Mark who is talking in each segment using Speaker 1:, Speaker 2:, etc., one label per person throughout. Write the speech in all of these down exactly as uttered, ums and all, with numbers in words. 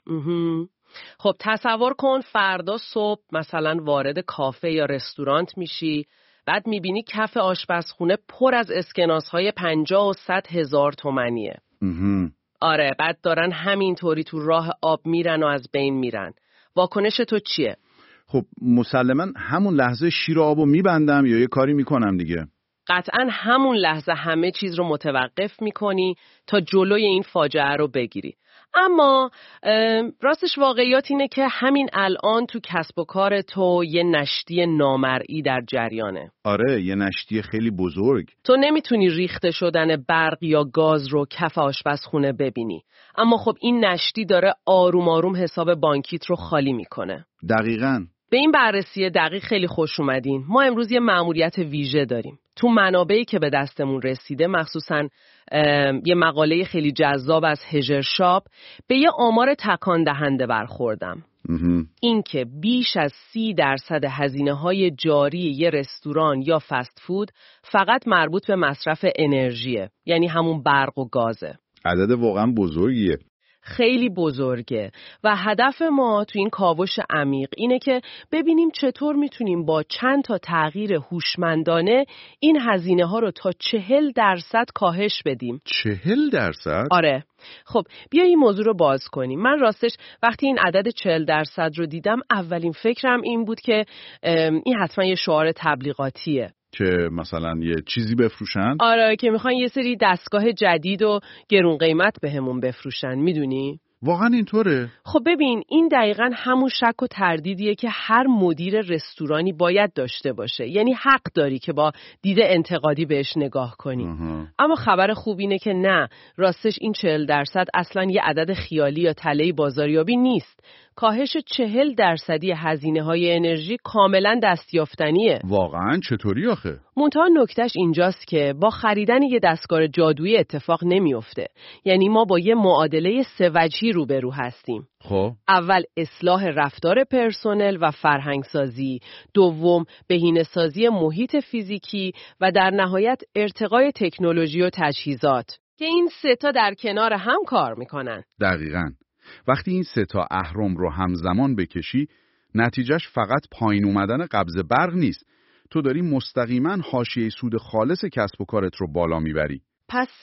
Speaker 1: مهم. خب تصور کن فردا صبح مثلا وارد کافه یا رستورانت میشی، بعد میبینی کف آشپزخونه پر از اسکناس‌های پنجاه و صد هزار تومنیه.
Speaker 2: مهم.
Speaker 1: آره، بعد دارن همینطوری تو راه آب میرن و از بین میرن. واکنش تو چیه؟
Speaker 2: خب مسلماً همون لحظه شیر آبو میبندم یا یه کاری میکنم دیگه.
Speaker 1: قطعاً همون لحظه همه چیز رو متوقف میکنی تا جلوی این فاجعه رو بگیری. اما راستش واقعیات اینه که همین الان تو کسب و کار تو یه نشتی نامرئی در جریانه.
Speaker 2: آره، یه نشتی خیلی بزرگ.
Speaker 1: تو نمیتونی ریخته شدن برق یا گاز رو کف آشپزخونه ببینی، اما خب این نشتی داره آروم آروم حساب بانکیت رو خالی میکنه.
Speaker 2: دقیقاً.
Speaker 1: به این بررسی دقیق خیلی خوش اومدین. ما امروز یه مأموریت ویژه داریم. تو منابعی که به دستمون رسیده، مخصوصاً یه مقاله خیلی جذاب از هژر شاپ، به یه آمار تکان دهنده برخوردم. این که بیش از سی درصد هزینه‌های جاری یه رستوران یا فست فود فقط مربوط به مصرف انرژیه، یعنی همون برق و گازه.
Speaker 2: عدد واقعاً بزرگیه.
Speaker 1: خیلی بزرگه و هدف ما تو این کاوش عمیق اینه که ببینیم چطور میتونیم با چند تا تغییر هوشمندانه این هزینه ها رو تا چهل درصد کاهش بدیم.
Speaker 2: چهل درصد؟
Speaker 1: آره. خب بیا این موضوع رو باز کنیم. من راستش وقتی این عدد چهل درصد رو دیدم اولین فکرم این بود که این حتما یه شعار تبلیغاتیه
Speaker 2: که مثلا یه چیزی بفروشن.
Speaker 1: آره، که میخوان یه سری دستگاه جدید و گرون قیمت بهمون بفروشن. میدونی؟
Speaker 2: واقعا اینطوره؟
Speaker 1: خب ببین، این دقیقاً همون شک و تردیدیه که هر مدیر رستورانی باید داشته باشه. یعنی حق داری که با دید انتقادی بهش نگاه کنی.
Speaker 2: اه.
Speaker 1: اما خبر خوب اینه که نه، راستش این چهل درصد اصلاً یه عدد خیالی یا تله بازاریابی نیست. کاهش چهل درصدی هزینه‌های انرژی کاملاً دستیافتنیه.
Speaker 2: واقعاً چطوری آخه؟
Speaker 1: منتها نکتهش اینجاست که با خریدن یه دستگاه جادویی اتفاق نمیفته. یعنی ما با یه معادله سه وجهی روبرو هستیم.
Speaker 2: خب
Speaker 1: اول اصلاح رفتار پرسنل و فرهنگسازی، دوم بهینه‌سازی محیط فیزیکی و در نهایت ارتقای تکنولوژی و تجهیزات که این سه تا در کنار هم کار میکنن.
Speaker 2: دقیقاً. وقتی این سه تا اهرم رو همزمان بکشی، نتیجهش فقط پایین اومدن قبض برق نیست. تو داری مستقیما حاشیه سود خالص کسب و کارت رو بالا میبری.
Speaker 1: پس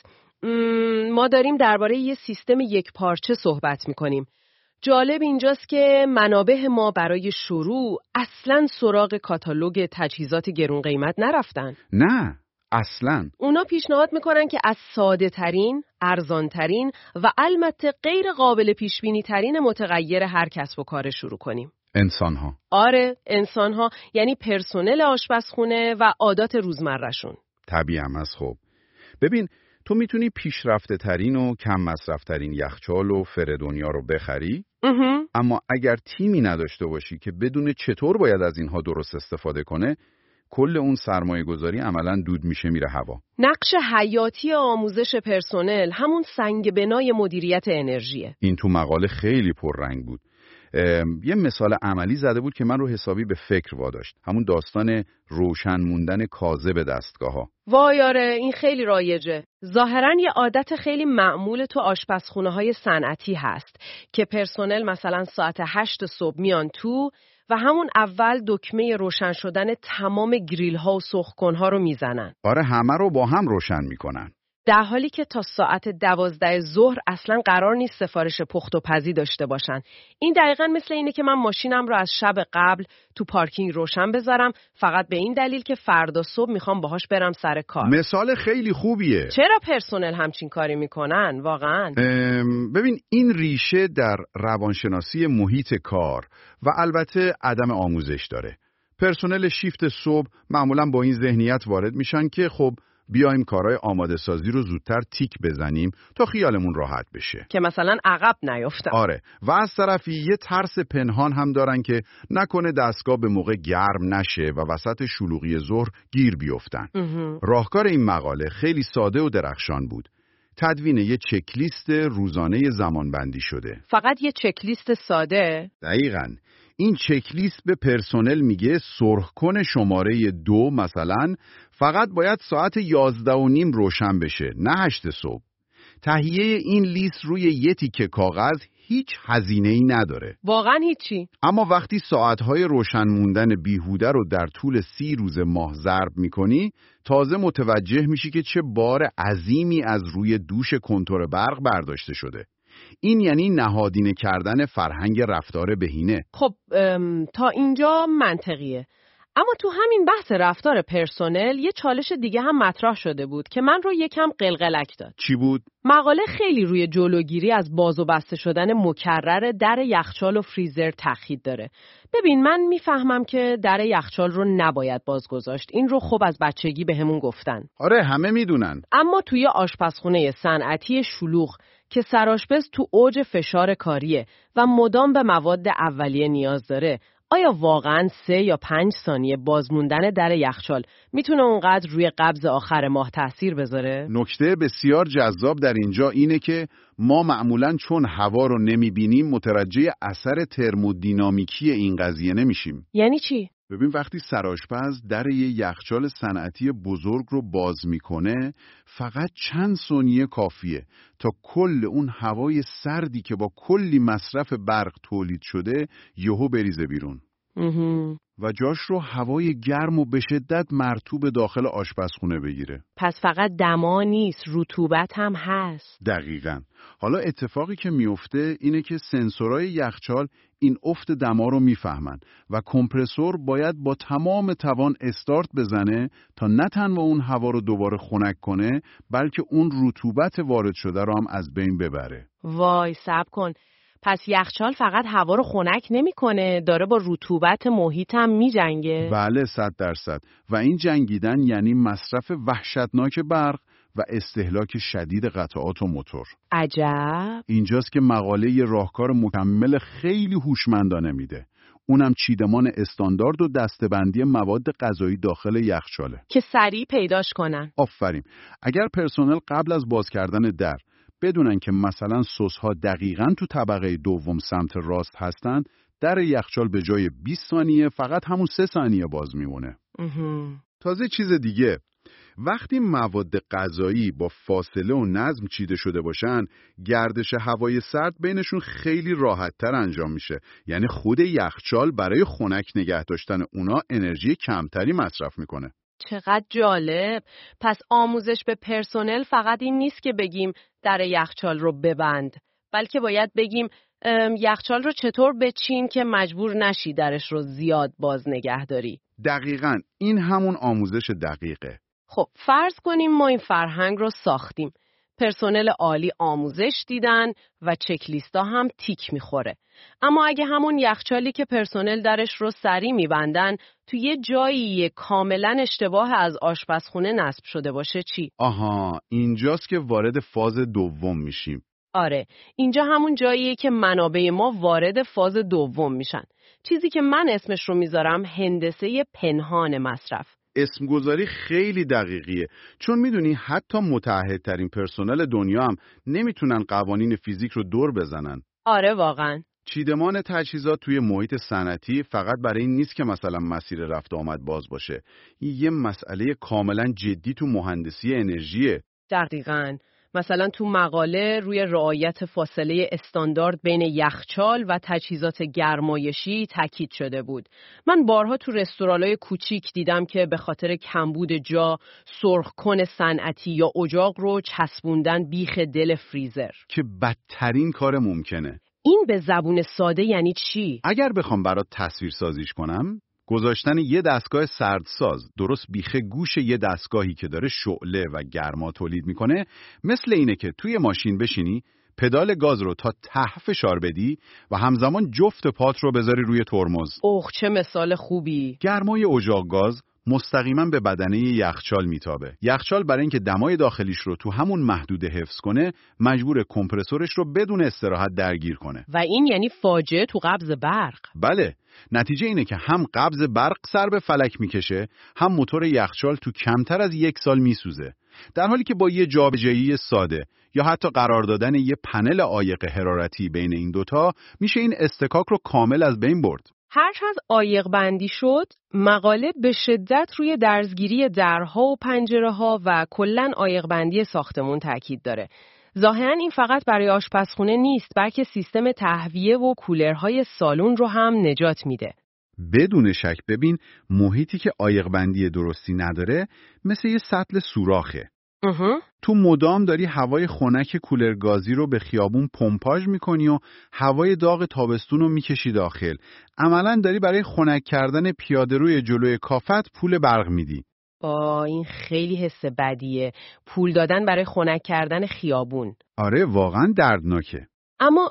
Speaker 1: ما داریم درباره یه سیستم یک پارچه صحبت میکنیم. جالب اینجاست که منابع ما برای شروع اصلاً سراغ کاتالوگ تجهیزات گرون قیمت نرفتن.
Speaker 2: نه، اصلاً.
Speaker 1: اونا پیشنهاد میکنن که از ساده ترین، ارزان ترین و البته غیر قابل پیش بینی ترین متغیر هر کسب و کار شروع کنیم.
Speaker 2: انسان‌ها.
Speaker 1: آره، انسان‌ها، یعنی پرسنل آشپزخونه و عادات روزمره‌شون.
Speaker 2: طبیعیه از خوب. ببین، تو میتونی پیشرفته ترین و کم مصرف ترین یخچال و فر دنیا رو بخری،
Speaker 1: اه.
Speaker 2: اما اگر تیمی نداشته باشی که بدون چطور باید از اینها درست استفاده کنه، کل اون سرمایه گذاری عملاً دود میشه میره هوا.
Speaker 1: نقش حیاتی آموزش پرسنل همون سنگ بنای مدیریت انرژیه.
Speaker 2: این تو مقاله خیلی پررنگ بود. یه مثال عملی زده بود که من رو حسابی به فکر واداشت. همون داستان روشن موندن کاذب دستگاه ها.
Speaker 1: وای آره، این خیلی رایجه. ظاهراً یه عادت خیلی معمول تو آشپزخونه های صنعتی هست که پرسنل مثلا ساعت هشت صبح میان تو و همون اول دکمه روشن شدن تمام گریل ها و سرخکن ها رو میزنن.
Speaker 2: آره، همه رو با هم روشن میکنن.
Speaker 1: در حالی که تا ساعت دوازده ظهر اصلا قرار نیست سفارش پخت و پزی داشته باشن. این دقیقاً مثل اینه که من ماشینم رو از شب قبل تو پارکینگ روشن بذارم فقط به این دلیل که فردا صبح میخوام باهاش برم سر کار.
Speaker 2: مثال خیلی خوبیه.
Speaker 1: چرا پرسنل همچین کاری میکنن واقعاً؟
Speaker 2: ببین، این ریشه در روانشناسی محیط کار و البته عدم آموزش داره. پرسنل شیفت صبح معمولاً با این ذهنیت وارد میشن که خب بیایم کارهای آماده سازی رو زودتر تیک بزنیم تا خیالمون راحت بشه،
Speaker 1: که مثلا عقب نیفتم.
Speaker 2: آره، و از طرفی یه ترس پنهان هم دارن که نکنه دستگاه به موقع گرم نشه و وسط شلوغی ظهر گیر بیفتن. راهکار این مقاله خیلی ساده و درخشان بود. تدوین یه چکلیست روزانه زمانبندی شده.
Speaker 1: فقط یه چکلیست ساده؟
Speaker 2: دقیقاً. این چکلیست به پرسنل میگه سرخکن شماره دو مثلا فقط باید ساعت یازده و نیم روشن بشه، نه هشت صبح. تهیه این لیست روی یه تیکه کاغذ هیچ هزینه‌ای نداره.
Speaker 1: واقعا هیچی.
Speaker 2: اما وقتی ساعتهای روشن موندن بیهوده رو در طول سی روز ماه ضرب میکنی، تازه متوجه میشی که چه بار عظیمی از روی دوش کنتور برق برداشته شده. این یعنی نهادینه کردن فرهنگ رفتار بهینه.
Speaker 1: خب تا اینجا منطقیه. اما تو همین بحث رفتار پرسنل یه چالش دیگه هم مطرح شده بود که من رو یکم قلقلک داد.
Speaker 2: چی بود؟
Speaker 1: مقاله خیلی روی جلوگیری از باز و بسته شدن مکرر در یخچال و فریزر تاکید داره. ببین، من میفهمم که در یخچال رو نباید باز گذاشت. این رو خب از بچگی بهمون گفتن.
Speaker 2: آره، همه میدونن.
Speaker 1: اما توی آشپزخونه صنعتی شلوغ که سرآشپز تو اوج فشار کاریه و مدام به مواد اولیه نیاز داره، آیا واقعاً سه یا پنج ثانیه باز موندن در یخچال میتونه اونقدر روی قبض آخر ماه تأثیر بذاره؟
Speaker 2: نکته بسیار جذاب در اینجا اینه که ما معمولاً چون هوا رو نمیبینیم متوجه اثر ترمودینامیکی این قضیه نمیشیم.
Speaker 1: یعنی چی؟
Speaker 2: ببین، وقتی سرآشپز در یه یخچال صنعتی بزرگ رو باز میکنه، فقط چند ثانیه کافیه تا کل اون هوای سردی که با کلی مصرف برق تولید شده یهو بریزه بیرون و جاش رو هوای گرم و به شدت مرطوب داخل آشپزخونه بگیره.
Speaker 1: پس فقط دما نیست، رطوبت هم هست.
Speaker 2: دقیقاً. حالا اتفاقی که میفته اینه که سنسورهای یخچال این افت دما رو میفهمن و کمپرسور باید با تمام توان استارت بزنه تا نه تنها اون هوا رو دوباره خنک کنه، بلکه اون رطوبت وارد شده رو هم از بین ببره.
Speaker 1: وای، صبر کن. پس یخچال فقط هوا رو خنک نمی‌کنه، داره با رطوبت محیط هم می‌جنگه؟
Speaker 2: بله، صد درصد. و این جنگیدن یعنی مصرف وحشتناک برق و استهلاک شدید قطعات و موتور.
Speaker 1: عجب.
Speaker 2: اینجاست که مقاله یه راهکار مکمل خیلی هوشمندانه میده. اونم چیدمان استاندارد و دسته‌بندی مواد غذایی داخل یخچاله
Speaker 1: که سریع پیداش کنن.
Speaker 2: آفرین. اگر پرسنل قبل از باز کردن در بدونن که مثلا سس‌ها دقیقاً تو طبقه دوم سمت راست هستن، در یخچال به جای بیست ثانیه فقط همون سه ثانیه باز میمونه. تازه چیز دیگه، وقتی مواد غذایی با فاصله و نظم چیده شده باشن، گردش هوای سرد بینشون خیلی راحت‌تر انجام میشه. یعنی خود یخچال برای خنک نگه داشتن اونا انرژی کمتری مصرف میکنه.
Speaker 1: چقدر جالب. پس آموزش به پرسنل فقط این نیست که بگیم در یخچال رو ببند، بلکه باید بگیم یخچال رو چطور بچین که مجبور نشی درش رو زیاد باز نگه داری.
Speaker 2: دقیقاً، این همون آموزش دقیقه.
Speaker 1: خب فرض کنیم ما این فرهنگ رو ساختیم. پرسنل عالی آموزش دیدن و چکلیستا هم تیک میخوره. اما اگه همون یخچالی که پرسنل درش رو سری میبندن تو یه جایی کاملا اشتباه از آشپزخونه نصب شده باشه چی؟
Speaker 2: آها، اینجاست که وارد فاز دوم میشیم.
Speaker 1: آره، اینجا همون جاییه که منابع ما وارد فاز دوم میشن. چیزی که من اسمش رو میذارم هندسه پنهان مصرف.
Speaker 2: اسمگذاری خیلی دقیقیه، چون میدونی حتی متعهدترین پرسنل دنیا هم نمیتونن قوانین فیزیک رو دور بزنن.
Speaker 1: آره واقعا.
Speaker 2: چیدمان تجهیزات توی محیط صنعتی فقط برای این نیست که مثلا مسیر رفت آمد باز باشه. این یه مسئله کاملا جدی تو مهندسی انرژیه.
Speaker 1: دقیقاً. مثلا تو مقاله روی رعایت فاصله استاندارد بین یخچال و تجهیزات گرمایشی تاکید شده بود. من بارها تو رستوران‌های کوچیک دیدم که به خاطر کمبود جا سرخکن صنعتی یا اجاق رو چسبوندن بیخ دل فریزر،
Speaker 2: که بدترین کار ممکنه.
Speaker 1: این به زبون ساده یعنی چی؟
Speaker 2: اگر بخوام برات تصویر سازیش کنم، گذاشتن یه دستگاه سردساز درست بیخ گوش یه دستگاهی که داره شعله و گرما تولید میکنه مثل اینه که توی ماشین بشینی، پدال گاز رو تا ته فشار بدی و همزمان جفت پات رو بذاری روی ترمز.
Speaker 1: اوه، چه مثال خوبی.
Speaker 2: گرمای اجاق گاز مستقیما به بدنه یخچال میتابه. یخچال برای اینکه دمای داخلیش رو تو همون محدوده حفظ کنه، مجبور کمپرسورش رو بدون استراحت درگیر کنه.
Speaker 1: و این یعنی فاجعه تو قبض برق.
Speaker 2: بله، نتیجه اینه که هم قبض برق سر به فلک میکشه، هم موتور یخچال تو کمتر از یک سال میسوزه. در حالی که با یه جابجایی ساده یا حتی قرار دادن یه پنل عایق حرارتی بین این دوتا میشه این استکاک رو کامل از بین برد.
Speaker 1: هرچند عایق بندی شد، مقاله به شدت روی درزگیری درها و پنجره‌ها و کلاً عایق بندی ساختمون تاکید داره. ظاهراً این فقط برای آشپزخونه نیست، بلکه سیستم تهویه و کولرهای سالن رو هم نجات میده.
Speaker 2: بدون شک. ببین، محیطی که عایق‌بندی درستی نداره مثل یه سطل سوراخه.
Speaker 1: اها.
Speaker 2: تو مدام داری هوای خنک کولر گازی رو به خیابون پمپاژ میکنی و هوای داغ تابستون رو میکشی داخل. عملاً داری برای خنک کردن پیاده‌روی جلوی کافت پول برق میدی.
Speaker 1: آه، این خیلی حس بدیه. پول دادن برای خنک کردن خیابون.
Speaker 2: آره، واقعاً دردناکه.
Speaker 1: اما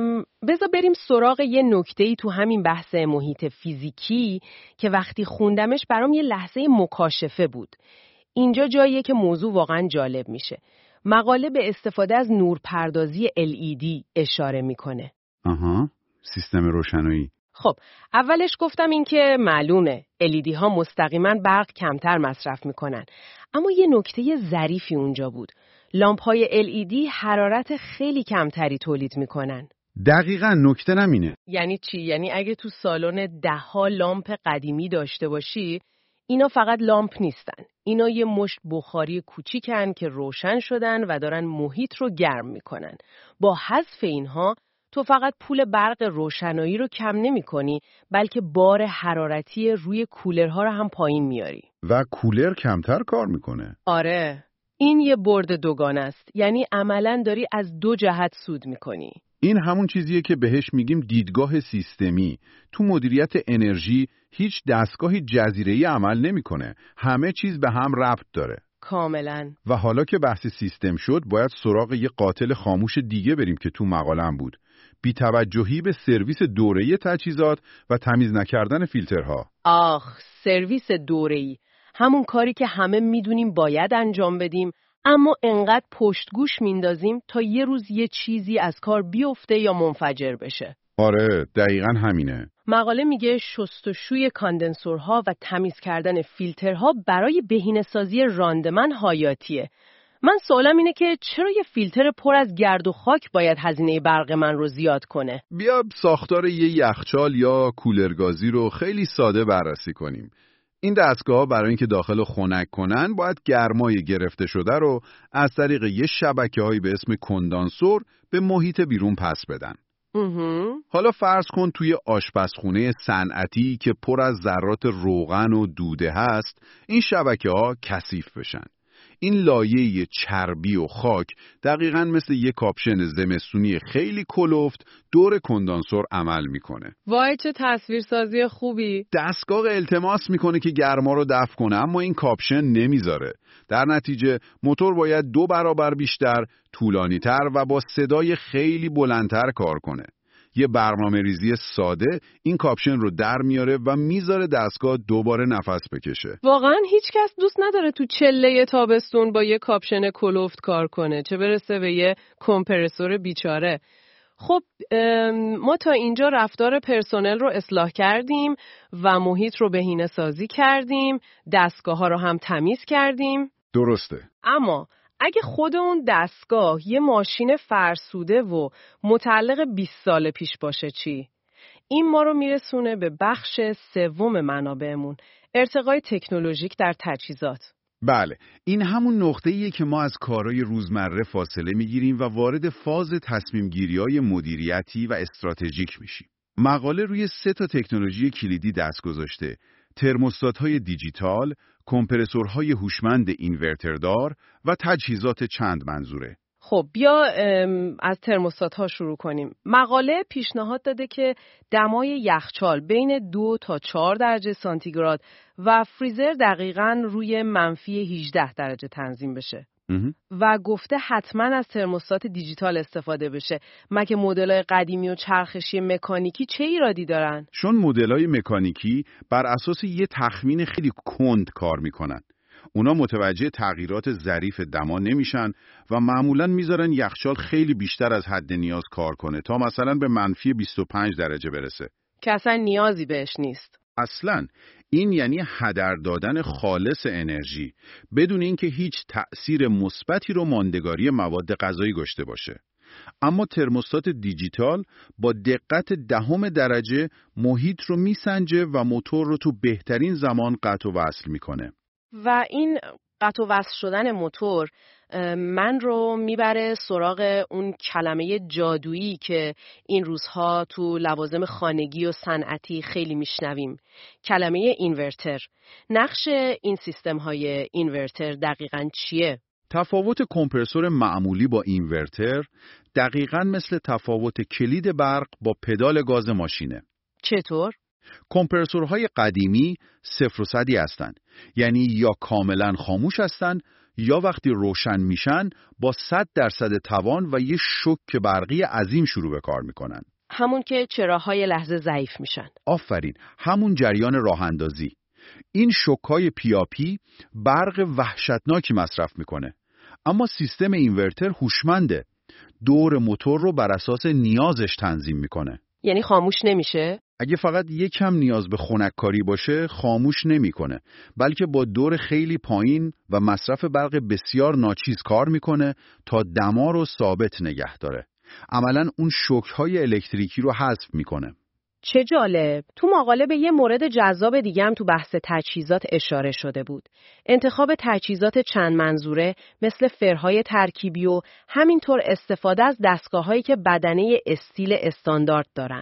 Speaker 1: بذار بریم سراغ یه نکته‌ای تو همین بحث محیط فیزیکی که وقتی خوندمش برام یه لحظه مکاشفه بود. اینجا جاییه که موضوع واقعا جالب میشه. مقاله به استفاده از نورپردازی ال ای دی اشاره میکنه.
Speaker 2: آها، سیستم روشنایی.
Speaker 1: خب، اولش گفتم این که معلومه ال ای دی ها مستقیما برق کمتر مصرف میکنن. اما یه نکته ظریفی اونجا بود. لامپ های ال ای دی حرارت خیلی کمتری تولید میکنن.
Speaker 2: دقیقاً، نکته نمینه.
Speaker 1: یعنی چی؟ یعنی اگه تو سالن ده ها لامپ قدیمی داشته باشی، اینا فقط لامپ نیستن. اینا یه مشت بخاری کوچیکن که روشن شدن و دارن محیط رو گرم میکنن. با حذف اینها تو فقط پول برق روشنایی رو کم نمی کنی، بلکه بار حرارتی روی کولرها رو هم پایین میاری.
Speaker 2: و کولر کمتر کار میکنه.
Speaker 1: آره، این یه برد دوگانه است. یعنی عملاً داری از دو جهت سود میکنی.
Speaker 2: این همون چیزیه که بهش میگیم دیدگاه سیستمی. تو مدیریت انرژی هیچ دستگاهی جزیره‌ای عمل نمیکنه. همه چیز به هم ربط داره.
Speaker 1: کاملاً.
Speaker 2: و حالا که بحث سیستم شد، باید سراغ یه قاتل خاموش دیگه بریم که تو مقاله‌ام بود. بی‌توجهی به سرویس دوره‌ای تجهیزات و تمیز نکردن فیلترها.
Speaker 1: آخ، سرویس دوره‌ای. همون کاری که همه میدونیم باید انجام بدیم، اما انقدر پشتگوش میندازیم تا یه روز یه چیزی از کار بیفته یا منفجر بشه.
Speaker 2: آره، دقیقاً همینه.
Speaker 1: مقاله میگه شستشوی کاندنسورها و تمیز کردن فیلترها برای بهینه‌سازی راندمان حیاتیه. من سوالم اینه که چرا یه فیلتر پر از گرد و خاک باید هزینه برق من رو زیاد کنه؟
Speaker 2: بیا ساختار یه یخچال یا کولرگازی رو خیلی ساده بررسی کنیم. این دستگاه‌ها برای اینکه داخل خنک کنن باید گرمای گرفته شده رو از طریق یه شبکه‌هایی به اسم کندانسور به محیط بیرون پس بدن. حالا فرض کن توی آشپزخونه صنعتی که پر از ذرات روغن و دوده هست، این شبکه‌ها کثیف بشن. این لایه چربی و خاک دقیقاً مثل یک کاپشن زمستونی خیلی کلفت دور کندانسور عمل میکنه.
Speaker 1: وای چه تصویرسازی خوبی.
Speaker 2: دستگاه التماس میکنه که گرما رو دفع کنه، اما این کاپشن نمیذاره. در نتیجه موتور باید دو برابر بیشتر، طولانی‌تر و با صدای خیلی بلندتر کار کنه. یه برنامه ریزی ساده این کاپشن رو در میاره و میذاره دستگاه دوباره نفس بکشه.
Speaker 1: واقعا هیچ کس دوست نداره تو چله تابستون با یه کاپشن کلوفت کار کنه، چه برسه به یه کمپرسور بیچاره. خب ما تا اینجا رفتار پرسنل رو اصلاح کردیم و محیط رو بهینه‌سازی کردیم، دستگاه ها رو هم تمیز کردیم.
Speaker 2: درسته.
Speaker 1: اما اگه خود اون دستگاه یه ماشین فرسوده و متعلق بیست سال پیش باشه چی؟ این ما رو میرسونه به بخش سوم منابعمون، ارتقای تکنولوژیک در تجهیزات.
Speaker 2: بله، این همون نقطه‌ایه که ما از کارهای روزمره فاصله میگیریم و وارد فاز تصمیم گیری‌های مدیریتی و استراتژیک میشیم. مقاله روی سه تا تکنولوژی کلیدی دست گذاشته: ترموستات‌های دیجیتال، کمپرسورهای هوشمند اینورتردار و تجهیزات چند منظوره.
Speaker 1: خب بیا از ترموستات ها شروع کنیم. مقاله پیشنهاد داده که دمای یخچال بین دو تا چهار درجه سانتیگراد و فریزر دقیقاً روی منفی هجده درجه تنظیم بشه. و گفته حتما از ترموستات دیجیتال استفاده بشه. مگه مدل‌های قدیمی و چرخشی مکانیکی چه ایرادی دارن؟
Speaker 2: چون مدل‌های مکانیکی بر اساس یه تخمین خیلی کند کار میکنن. اونا متوجه تغییرات ظریف دما نمیشن و معمولاً میذارن یخچال خیلی بیشتر از حد نیاز کار کنه تا مثلا به منفی بیست و پنج درجه برسه.
Speaker 1: که اصلا نیازی بهش نیست.
Speaker 2: اصلاً این یعنی هدر دادن خالص انرژی بدون اینکه هیچ تأثیر مثبتی رو ماندگاری مواد غذایی داشته باشه. اما ترموستات دیجیتال با دقت دهم درجه محیط رو میسنجه و موتور رو تو بهترین زمان قطع و وصل میکنه.
Speaker 1: و این قطع و وصل شدن موتور من رو میبره سراغ اون کلمه جادویی که این روزها تو لوازم خانگی و صنعتی خیلی میشنویم. کلمه اینورتر. نقش این سیستم های اینورتر دقیقاً چیه؟
Speaker 2: تفاوت کمپرسور معمولی با اینورتر دقیقاً مثل تفاوت کلید برق با پدال گاز ماشینه.
Speaker 1: چطور؟
Speaker 2: کمپرسورهای قدیمی صفر و صدی هستن، یعنی یا کاملا خاموش هستن یا وقتی روشن میشن با صد درصد توان و یه شوک برقی عظیم شروع به کار میکنن.
Speaker 1: همون که چراهای لحظه ضعیف میشن.
Speaker 2: آفرین، همون جریان راه اندازی. این شوک‌های پیاپی برق وحشتناکی مصرف میکنه. اما سیستم اینورتر هوشمنده. دور موتور رو بر اساس نیازش تنظیم میکنه.
Speaker 1: یعنی خاموش نمیشه؟
Speaker 2: اگه فقط یکم نیاز به خنک‌کاری باشه خاموش نمیکنه، بلکه با دور خیلی پایین و مصرف برق بسیار ناچیز کار میکنه تا دما رو ثابت نگه داره. عملاً اون شوک‌های الکتریکی رو حذف میکنه.
Speaker 1: چه جالب. تو مقاله به یه مورد جذاب دیگه هم تو بحث تجهیزات اشاره شده بود. انتخاب تجهیزات چند منظوره مثل فرهای ترکیبی و همینطور استفاده از دستگاه‌هایی که بدنه استیل استاندارد دارن.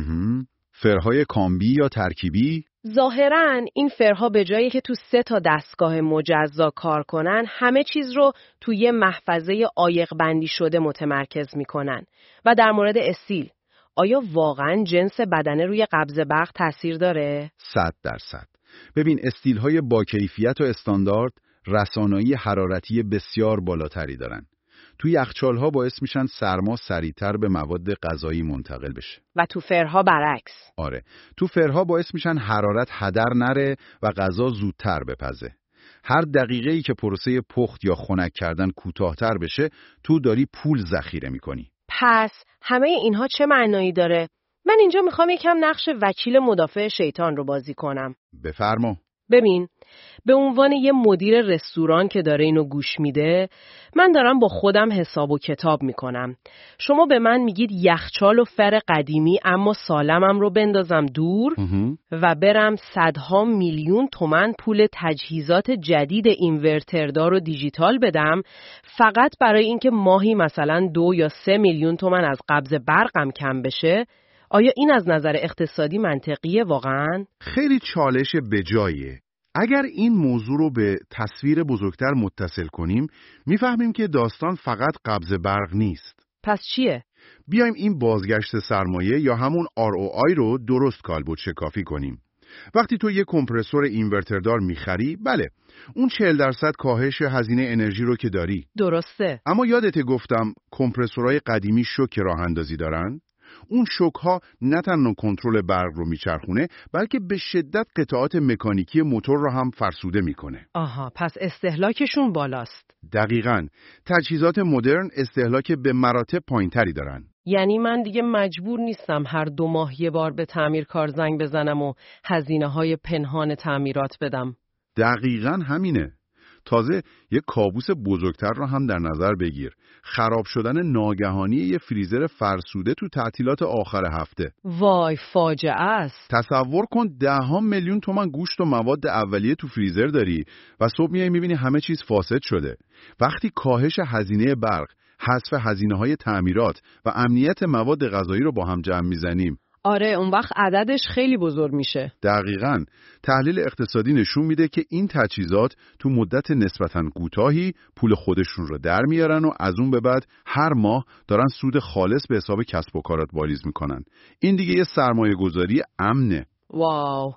Speaker 2: فرهای کامبی یا ترکیبی؟
Speaker 1: ظاهراً این فرها به جایی که تو سه تا دستگاه مجزا کار کنن، همه چیز رو تو یه محفظه عایق بندی شده متمرکز میکنن. و در مورد استیل، آیا واقعاً جنس بدنه روی قبض برق تأثیر داره؟
Speaker 2: صد درصد. ببین، استیل‌های با کیفیت و استاندارد رسانایی حرارتی بسیار بالاتری دارن. توی یخچال‌ها باعث میشن سرما سریعتر به مواد غذایی منتقل بشه.
Speaker 1: و تو فرها برعکس.
Speaker 2: آره، تو فرها باعث میشن حرارت هدر نره و غذا زودتر بپزه. هر دقیقه‌ای که پروسه پخت یا خنک کردن کوتاه‌تر بشه، تو داری پول ذخیره می‌کنی.
Speaker 1: پس همه اینها چه معنایی داره؟ من اینجا میخوام یکم نقش وکیل مدافع شیطان رو بازی کنم.
Speaker 2: بفرما.
Speaker 1: ببین، به عنوان یه مدیر رستوران که داره اینو گوش میده، من دارم با خودم حساب و کتاب میکنم. شما به من میگید یخچال و فر قدیمی اما سالمم رو بندازم دور و برم صدها میلیون تومن پول تجهیزات جدید اینورتردار و دیجیتال بدم فقط برای اینکه ماهی مثلا دو یا سه میلیون تومن از قبض برقم کم بشه. آیا این از نظر اقتصادی منطقیه واقعاً؟
Speaker 2: خیلی چالش بجاییه. اگر این موضوع رو به تصویر بزرگتر متصل کنیم، میفهمیم که داستان فقط قبض برق نیست.
Speaker 1: پس چیه؟
Speaker 2: بیایم این بازگشت سرمایه یا همون آر او آی رو درست کالبد شکافی کنیم. وقتی تو یک کمپرسور اینورتردار میخری، بله، اون چهل درصد کاهش هزینه انرژی رو که داری.
Speaker 1: درسته.
Speaker 2: اما یادت گفتم کمپرسورهای قدیمی شوک راه اندازی دارن؟ اون شوک‌ها نه تنها کنترل برق رو میچرخونه، بلکه به شدت قطعات مکانیکی موتور رو هم فرسوده میکنه.
Speaker 1: آها، پس استهلاکشون بالاست.
Speaker 2: دقیقاً. تجهیزات مدرن استهلاک به مراتب پایین‌تری دارن.
Speaker 1: یعنی من دیگه مجبور نیستم هر دو ماه یه بار به تعمیرکار زنگ بزنم و هزینه‌های پنهان تعمیرات بدم.
Speaker 2: دقیقاً همینه. تازه یک کابوس بزرگتر را هم در نظر بگیر. خراب شدن ناگهانی یه فریزر فرسوده تو تعطیلات آخر هفته.
Speaker 1: وای، فاجعه است.
Speaker 2: تصور کن ده ها میلیون تومان گوشت و مواد اولیه تو فریزر داری و صبح میای میبینی همه چیز فاسد شده. وقتی کاهش هزینه برق، حذف هزینه‌های تعمیرات و امنیت مواد غذایی رو با هم جمع میزنیم،
Speaker 1: آره، اون وقت عددش خیلی بزرگ میشه.
Speaker 2: دقیقاً. تحلیل اقتصادی نشون میده که این تجهیزات تو مدت نسبتاً کوتاهی پول خودشون رو در میارن و از اون به بعد هر ماه دارن سود خالص به حساب کسب و کارات واریز میکنن. این دیگه یه سرمایه گذاری امنه.
Speaker 1: واو.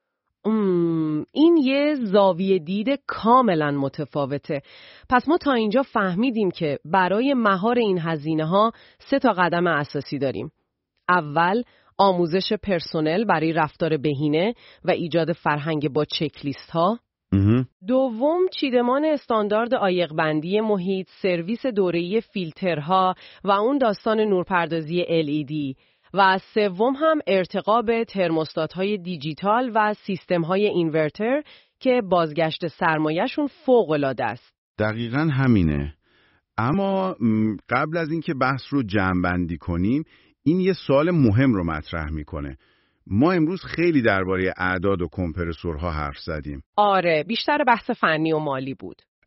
Speaker 1: ام، این یه زاویه دید کاملا متفاوته. پس ما تا اینجا فهمیدیم که برای مهار این هزینه ها سه تا قدم اساسی داریم. اول، آموزش پرسنل برای رفتار بهینه و ایجاد فرهنگ با چکلیست ها. دوم، چیدمان استاندارد عایق‌بندی محیط، سرویس دوره‌ای فیلترها و اون داستان نورپردازی ال ای دی. و سوم هم ارتقا به ترموستات‌های دیجیتال و سیستم‌های اینورتر که بازگشت سرمایه‌شون فوق‌العاده است.
Speaker 2: دقیقاً همینه. اما قبل از اینکه بحث رو جمع‌بندی کنیم، این یه سوال مهم رو مطرح میکنه. ما امروز خیلی درباره اعداد و کمپرسورها حرف زدیم.
Speaker 1: آره، بیشتر بحث فنی و مالی بود.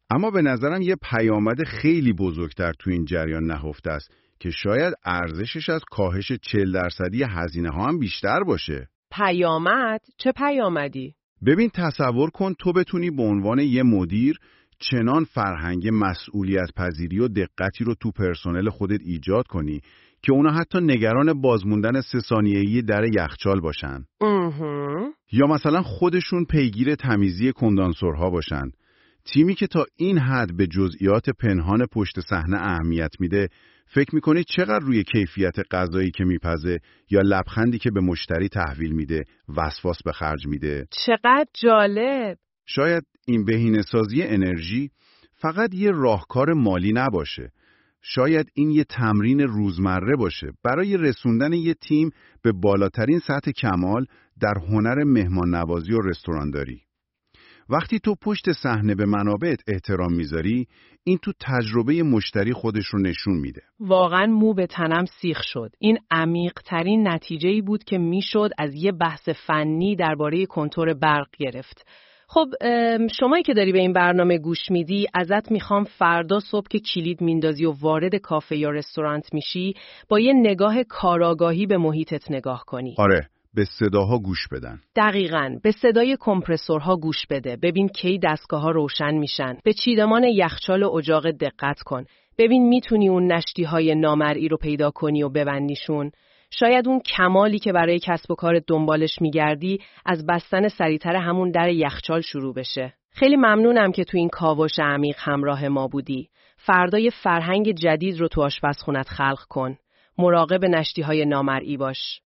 Speaker 2: اما به نظرم یه پیامد خیلی بزرگتر تو این جریان نهفته است که شاید ارزشش از کاهش چهل درصدی هزینه ها هم بیشتر باشه.
Speaker 1: پیامد؟ چه پیامدی؟
Speaker 2: ببین تصور کن تو بتونی به عنوان یه مدیر چنان فرهنگ مسئولیت پذیری و دقتی رو تو پرسنل خودت ایجاد کنی که اونا حتی نگران بازموندن سه ثانیه‌ای در یخچال باشن.
Speaker 1: اها.
Speaker 2: یا مثلا خودشون پیگیر تمیزی کندانسورها باشن. تیمی که تا این حد به جزئیات پنهان پشت صحنه اهمیت میده، فکر میکنی چقدر روی کیفیت غذایی که میپزه یا لبخندی که به مشتری تحویل میده وسواس به خرج میده؟
Speaker 1: چقدر جالب!
Speaker 2: شاید این بهینه‌سازی انرژی فقط یه راهکار مالی نباشه. شاید این یه تمرین روزمره باشه برای رسوندن یه تیم به بالاترین سطح کمال در هنر مهمان نوازی و رستورانداری. وقتی تو پشت صحنه به منابعت احترام میذاری، این تو تجربه مشتری خودش رو نشون میده.
Speaker 1: واقعا مو به تنم سیخ شد. این عمیق‌ترین نتیجه‌ای بود که میشد از یه بحث فنی درباره کنتور برق گرفت. خب شمایی که داری به این برنامه گوش میدی، ازت میخوام فردا صبح که کلید میندازی و وارد کافه یا رستورانت میشی، با یه نگاه کارآگاهی به محیطت نگاه کنی.
Speaker 2: آره، به صداها گوش بدن.
Speaker 1: دقیقاً، به صدای کمپرسورها گوش بده. ببین کی دستگاه‌ها روشن میشن. به چیدمان یخچال و اجاق دقت کن. ببین میتونی اون نشتی‌های نامرئی رو پیدا کنی و ببندیشون. شاید اون کمالی که برای کسب و کار دنبالش میگردی از بستن سریعتر همون در یخچال شروع بشه. خیلی ممنونم که تو این کاوش عمیق همراه ما بودی. فردا یه فرهنگ جدید رو تو آشپزخونت خلق کن. مراقب نشتی‌های نامرئی باش.